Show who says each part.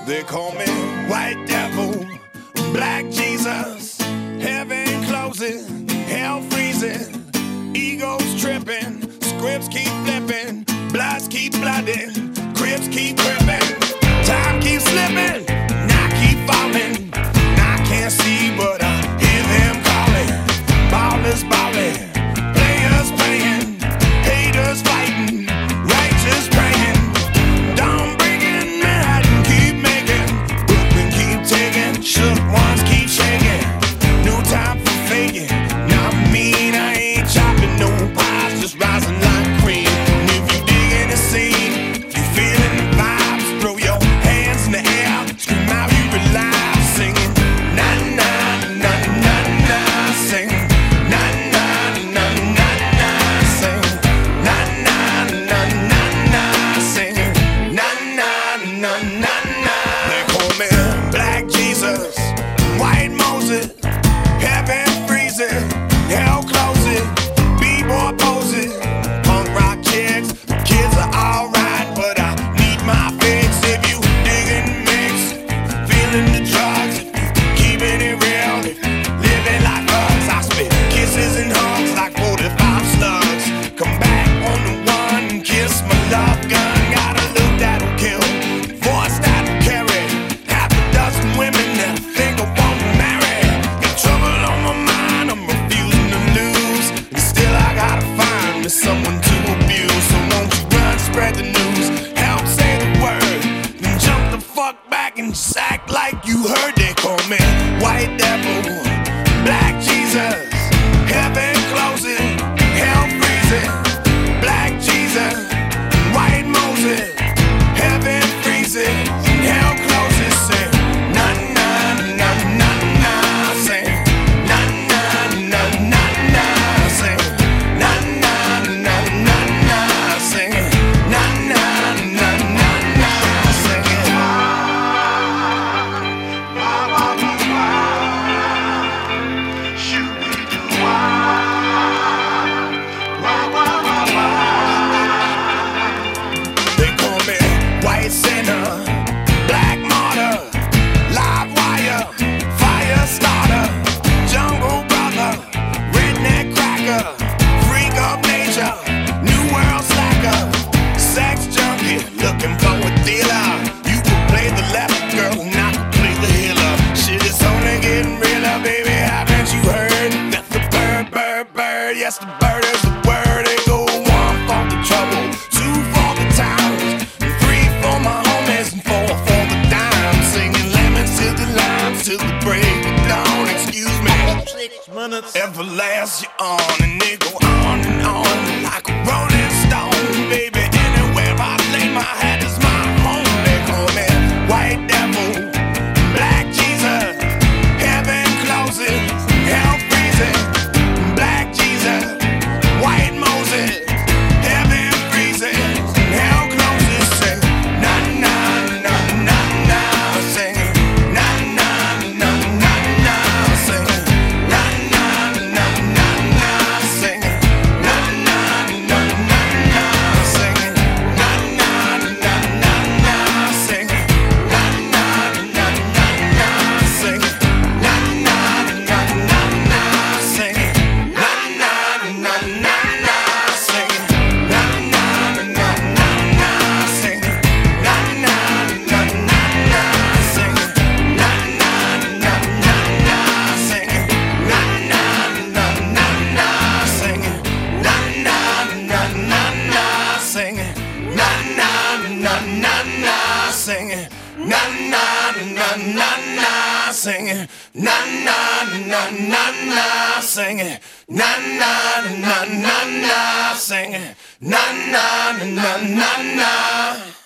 Speaker 1: They call me White Devil, Black Jesus. Heaven closing, hell freezing, egos tripping, scripts keep flipping, bloods keep blooding, crips keep cripping, time keeps slipping, and I keep falling. And I can't see, but I hear them calling. Ballers balling, players playing, haters fighting, righteous praying. Don't bringing Manhattan keep making, Brooklyn keep taking, shook ones keep shaking. No time for faking. Not mean, I ain't chopping no pies, just rising like cream. And if you digging the scene, if you feeling the vibes, throw your hands in the air, scream out you alive, singing na na na na na, singing na na na na na, singing na na na na na, singing na na na na na. They call me Black Jesus, White Moses, heaven freezing, hell closing, b-boy posing, punk rock chicks. Kids are alright, but I need my fix. If you digging the mix, feeling the drugs, if you keeping it real, if you living like us, I spit kisses and hugs like 45 slugs. Come back on the one and kiss my love gun. Got a look that'll kill, voice that'll carry half a dozen women that think I won't marry. Got trouble on my mind, I'm refusing to lose, and still I gotta find me someone to abuse. So won't you run, spread the news, help say the word, then jump the fuck back and just act like you heard. They call me White Devil, Black Jesus, heaven closing, hell freezing, Black Jesus, White Moses, heaven freezing, hell closing, say na na na na na, say na na na na na, say na na na na na, say na na na na na, say. They call me White Sinner, Black Martyr, Live Wire, Fire Starter, Jungle Brother, Redneck Cracker, Freak of Nature, New World Slacker, Sex Junkie, looking for a dealer. You could play the left girl, and I could play the healer. Shit is only getting realer, baby, haven't you heard? That's the bird, bird, bird, yes the bird is the word. They go one for the trouble, two for the towns, three for my homies, and four for the dimes. Singing lemons to the limes till the break of dawn. Excuse me, 6 minutes, everlast you on, and they go on and on like a rolling stone. Baby, anywhere I lay my head is my home. They call me White Devil, Black Jesus, heaven closing, hell freezing, Black Jesus, White Moses, heaven freezing, hell closing, say na na na na na, sing na na na na na, sing na na na na na, sing na na na na na, sing na na na na na, sing na na na na na, sing na na na na na, sing na na na na na, sing na na na na na, sing na na na na na, sing na na na na na, sing na na na na na, sing na na na na na, sing na na na na na, sing na na na na na, sing na na na na na, sing na na na na na, sing na na na na na.